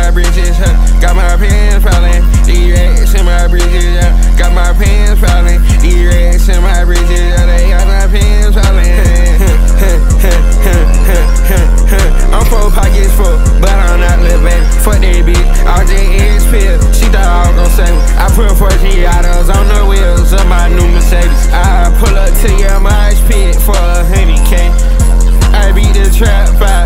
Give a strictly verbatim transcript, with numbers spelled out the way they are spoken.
my bridges, huh? Got my pants falling, these racks in my bridges, yeah. Got my pants falling, these racks in my bridges, yeah. They got my pants falling. I'm full pockets full, but I'm not little baby. Fuck that bitch, all J X pill. She thought I was gon' save me. I put four G autos on the wheels of my new Mercedes. I pull up to your mosh pit for a hundred K. I beat the trap by